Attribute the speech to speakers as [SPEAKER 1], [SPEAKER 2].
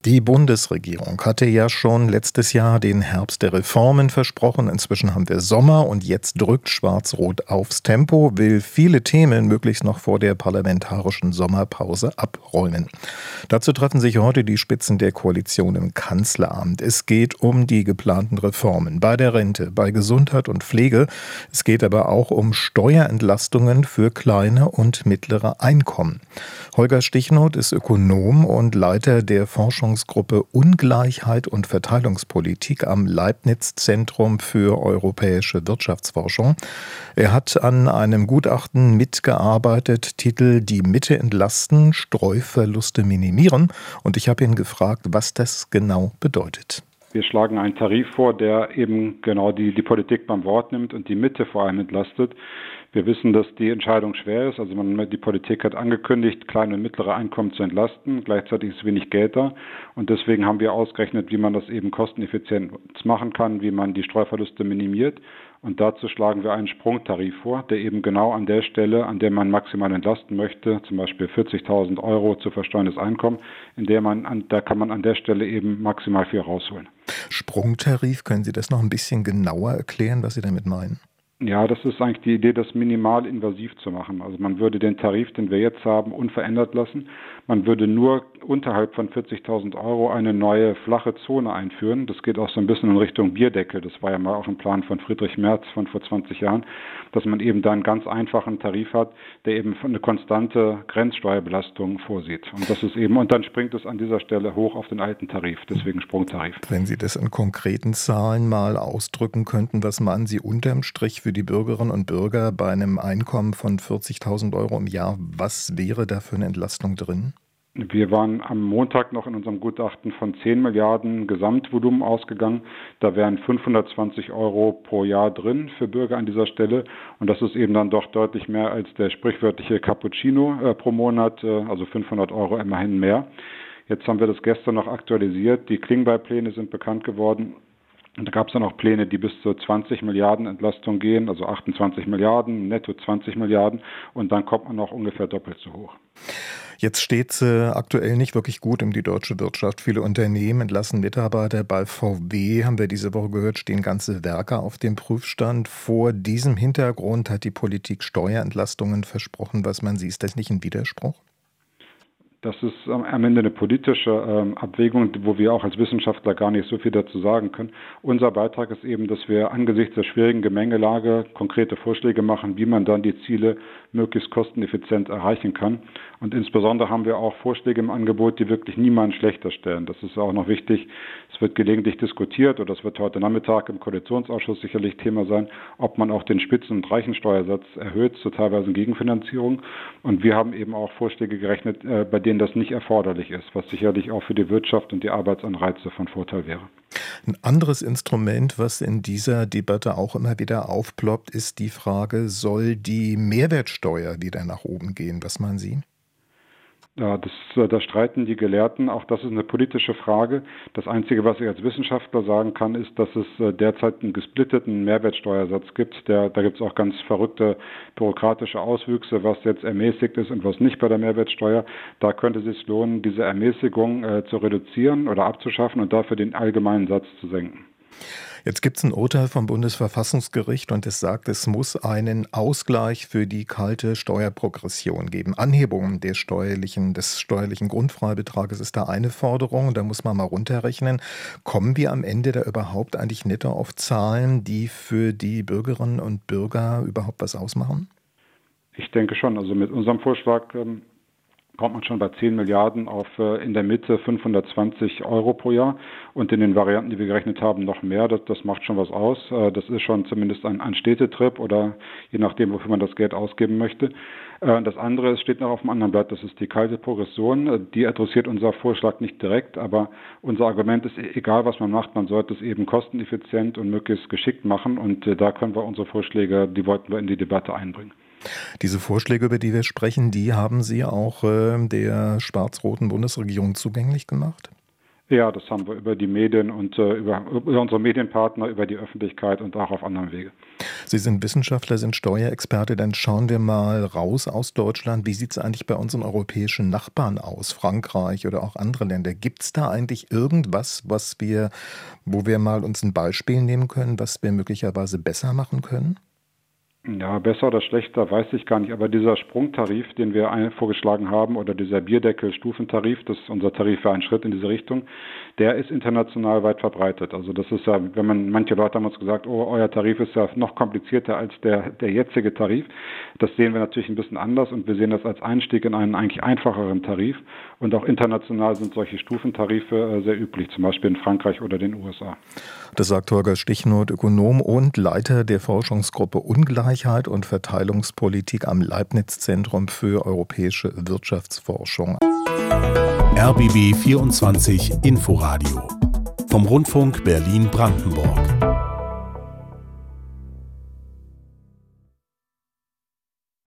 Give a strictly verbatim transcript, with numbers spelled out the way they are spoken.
[SPEAKER 1] Die Bundesregierung hatte ja schon letztes Jahr den Herbst der Reformen versprochen. Inzwischen haben wir Sommer und jetzt drückt Schwarz-Rot aufs Tempo, will viele Themen möglichst noch vor der parlamentarischen Sommerpause abräumen. Dazu treffen sich heute die Spitzen der Koalition im Kanzleramt. Es geht um die geplanten Reformen bei der Rente, bei Gesundheit und Pflege. Es geht aber auch um Steuerentlastungen für kleine und mittlere Einkommen. Holger Stichnot ist Ökonom und Leiter der Forschungsgruppe Ungleichheit und Verteilungspolitik am Leibniz-Zentrum für europäische Wirtschaftsforschung. Er hat an einem Gutachten mitgearbeitet, Titel Die Mitte entlasten, Streuverluste minimieren. Und ich habe ihn gefragt, was das genau bedeutet.
[SPEAKER 2] Wir schlagen einen Tarif vor, der eben genau die, die Politik beim Wort nimmt und die Mitte vor allem entlastet. Wir wissen, dass die Entscheidung schwer ist. Also man, die Politik hat angekündigt, kleine und mittlere Einkommen zu entlasten. Gleichzeitig ist wenig Geld da. Und deswegen haben wir ausgerechnet, wie man das eben kosteneffizient machen kann, wie man die Streuverluste minimiert. Und dazu schlagen wir einen Sprungtarif vor, der eben genau an der Stelle, an der man maximal entlasten möchte, zum Beispiel vierzigtausend Euro zu versteuerndes Einkommen, in der man, an, da kann man an der Stelle eben maximal viel rausholen.
[SPEAKER 1] Sprungtarif, können Sie das noch ein bisschen genauer erklären, was Sie damit meinen?
[SPEAKER 2] Ja, das ist eigentlich die Idee, das minimal invasiv zu machen. Also man würde den Tarif, den wir jetzt haben, unverändert lassen. Man würde nur unterhalb von vierzigtausend Euro eine neue flache Zone einführen. Das geht auch so ein bisschen in Richtung Bierdeckel. Das war ja mal auch ein Plan von Friedrich Merz von vor zwanzig Jahren, dass man eben da einen ganz einfachen Tarif hat, der eben eine konstante Grenzsteuerbelastung vorsieht. Und das ist eben, und dann springt es an dieser Stelle hoch auf den alten Tarif, deswegen Sprungtarif.
[SPEAKER 1] Wenn Sie das in konkreten Zahlen mal ausdrücken könnten, was meinen Sie unterm Strich für die Bürgerinnen und Bürger bei einem Einkommen von vierzigtausend Euro im Jahr? Was wäre da für eine Entlastung drin?
[SPEAKER 2] Wir waren am Montag noch in unserem Gutachten von zehn Milliarden Gesamtvolumen ausgegangen. Da wären fünfhundertzwanzig Euro pro Jahr drin für Bürger an dieser Stelle. Und das ist eben dann doch deutlich mehr als der sprichwörtliche Cappuccino äh, pro Monat, äh, also fünfhundert Euro immerhin mehr. Jetzt haben wir das gestern noch aktualisiert. Die Klingbeil-Pläne sind bekannt geworden. Und da gab es dann auch Pläne, die bis zu zwanzig Milliarden Entlastung gehen, also achtundzwanzig Milliarden, netto zwanzig Milliarden. Und dann kommt man noch ungefähr doppelt so hoch.
[SPEAKER 1] Jetzt steht es äh, aktuell nicht wirklich gut um die deutsche Wirtschaft. Viele Unternehmen entlassen Mitarbeiter. Bei V W, haben wir diese Woche gehört, stehen ganze Werke auf dem Prüfstand. Vor diesem Hintergrund hat die Politik Steuerentlastungen versprochen. Was man sieht, ist das nicht ein Widerspruch?
[SPEAKER 2] Das ist am Ende eine politische ähm, Abwägung, wo wir auch als Wissenschaftler gar nicht so viel dazu sagen können. Unser Beitrag ist eben, dass wir angesichts der schwierigen Gemengelage konkrete Vorschläge machen, wie man dann die Ziele möglichst kosteneffizient erreichen kann. Und insbesondere haben wir auch Vorschläge im Angebot, die wirklich niemanden schlechter stellen. Das ist auch noch wichtig. Es wird gelegentlich diskutiert, oder das wird heute Nachmittag im Koalitionsausschuss sicherlich Thema sein, ob man auch den Spitzen- und Reichensteuersatz erhöht zur teilweise Gegenfinanzierung. Und wir haben eben auch Vorschläge gerechnet, äh, bei denen das nicht erforderlich ist, was sicherlich auch für die Wirtschaft und die Arbeitsanreize von Vorteil wäre.
[SPEAKER 1] Ein anderes Instrument, was in dieser Debatte auch immer wieder aufploppt, ist die Frage, soll die Mehrwertsteuer wieder nach oben gehen? Was meinen Sie?
[SPEAKER 2] Ja, das, da streiten die Gelehrten. Auch das ist eine politische Frage. Das Einzige, was ich als Wissenschaftler sagen kann, ist, dass es derzeit einen gesplitteten Mehrwertsteuersatz gibt. Der, da gibt es auch ganz verrückte bürokratische Auswüchse, was jetzt ermäßigt ist und was nicht bei der Mehrwertsteuer. Da könnte es sich lohnen, diese Ermäßigung äh, zu reduzieren oder abzuschaffen und dafür den allgemeinen Satz zu senken.
[SPEAKER 1] Jetzt gibt es ein Urteil vom Bundesverfassungsgericht und es sagt, es muss einen Ausgleich für die kalte Steuerprogression geben. Anhebung der steuerlichen, des steuerlichen Grundfreibetrages ist da eine Forderung, da muss man mal runterrechnen. Kommen wir am Ende da überhaupt eigentlich netto auf Zahlen, die für die Bürgerinnen und Bürger überhaupt was ausmachen?
[SPEAKER 2] Ich denke schon. Also mit unserem Vorschlag ähm kommt man schon bei zehn Milliarden auf äh, in der Mitte fünfhundertzwanzig Euro pro Jahr und in den Varianten, die wir gerechnet haben, noch mehr. Das, das macht schon was aus. Äh, das ist schon zumindest ein, ein Städtetrip oder je nachdem, wofür man das Geld ausgeben möchte. Äh, das andere steht noch auf dem anderen Blatt, das ist die kalte Progression. Äh, die adressiert unser Vorschlag nicht direkt, aber unser Argument ist, egal was man macht, man sollte es eben kosteneffizient und möglichst geschickt machen und äh, da können wir unsere Vorschläge, die wollten wir in die Debatte einbringen.
[SPEAKER 1] Diese Vorschläge, über die wir sprechen, die haben Sie auch äh, der schwarz-roten Bundesregierung zugänglich gemacht?
[SPEAKER 2] Ja, das haben wir über die Medien und äh, über, über unsere Medienpartner, über die Öffentlichkeit und auch auf anderem Wege.
[SPEAKER 1] Sie sind Wissenschaftler, sind Steuerexperte, dann schauen wir mal raus aus Deutschland. Wie sieht es eigentlich bei unseren europäischen Nachbarn aus, Frankreich oder auch andere Länder? Gibt es da eigentlich irgendwas, was wir, wo wir mal uns ein Beispiel nehmen können, was wir möglicherweise besser machen können?
[SPEAKER 2] Ja, besser oder schlechter, weiß ich gar nicht. Aber dieser Sprungtarif, den wir ein, vorgeschlagen haben, oder dieser Bierdeckel-Stufentarif, das ist unser Tarif für einen Schritt in diese Richtung, der ist international weit verbreitet. Also das ist ja, wenn man, manche Leute haben uns gesagt, oh, euer Tarif ist ja noch komplizierter als der, der jetzige Tarif. Das sehen wir natürlich ein bisschen anders und wir sehen das als Einstieg in einen eigentlich einfacheren Tarif. Und auch international sind solche Stufentarife äh, sehr üblich, zum Beispiel in Frankreich oder den U S A.
[SPEAKER 1] Das sagt Holger Stichnot, Ökonom und Leiter der Forschungsgruppe Ungleichheit und Verteilungspolitik am Leibniz-Zentrum für europäische Wirtschaftsforschung.
[SPEAKER 3] R B B vierundzwanzig Inforadio vom Rundfunk Berlin-Brandenburg.